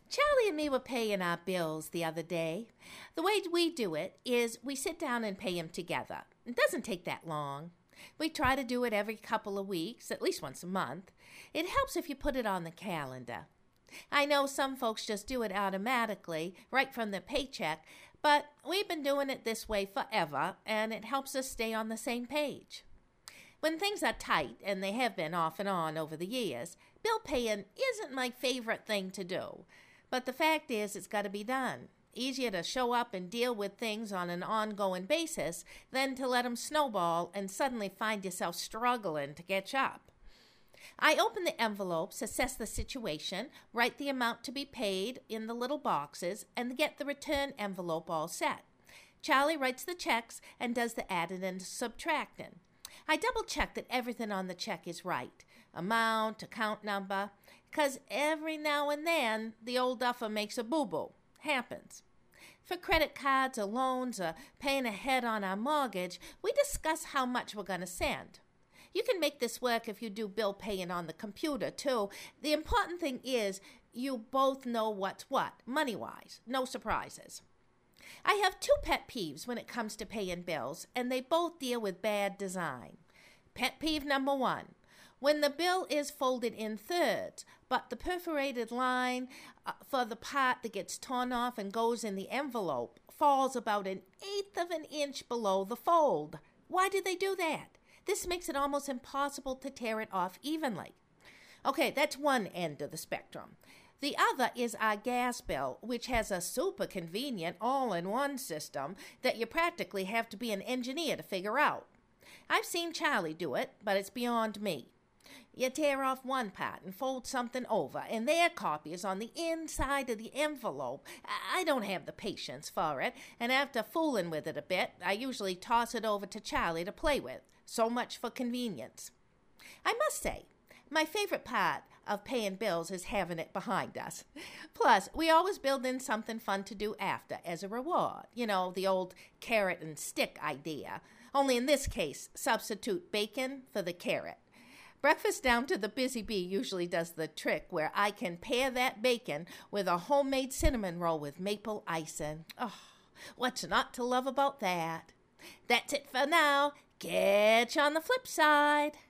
Charlie and me were paying our bills the other day. The way we do it is we sit down and pay them together. It doesn't take that long. We try to do it every couple of weeks, at least once a month. It helps if you put it on the calendar. I know some folks just do it automatically, right from their paycheck, but we've been doing it this way forever, and it helps us stay on the same page. When things are tight, and they have been off and on over the years, bill paying isn't my favorite thing to do. But the fact is, it's got to be done. Easier to show up and deal with things on an ongoing basis than to let them snowball and suddenly find yourself struggling to catch up. I open the envelopes, assess the situation, write the amount to be paid in the little boxes, and get the return envelope all set. Charlie writes the checks and does the adding and subtracting. I double check that everything on the check is right. Amount, account number, because every now and then the old duffer makes a boo-boo. Happens. For credit cards or loans or paying ahead on our mortgage, we discuss how much we're going to send. You can make this work if you do bill paying on the computer, too. The important thing is you both know what's what, money-wise. No surprises. I have two pet peeves when it comes to paying bills, and they both deal with bad design. Pet peeve number one. When the bill is folded in thirds, but the perforated line for the part that gets torn off and goes in the envelope falls about 1/8 of an inch below the fold. Why do they do that? This makes it almost impossible to tear it off evenly. Okay, that's one end of the spectrum. The other is our gas bill, which has a super convenient all-in-one system that you practically have to be an engineer to figure out. I've seen Charlie do it, but it's beyond me. You tear off one part and fold something over, and their copy is on the inside of the envelope. I don't have the patience for it, and after fooling with it a bit, I usually toss it over to Charlie to play with. So much for convenience. I must say, my favorite part of paying bills is having it behind us. Plus, we always build in something fun to do after as a reward. You know, the old carrot and stick idea. Only in this case, substitute bacon for the carrot. Breakfast down to the Busy Bee usually does the trick where I can pair that bacon with a homemade cinnamon roll with maple icing. Oh, what's not to love about that? That's it for now. Catch you on the flip side.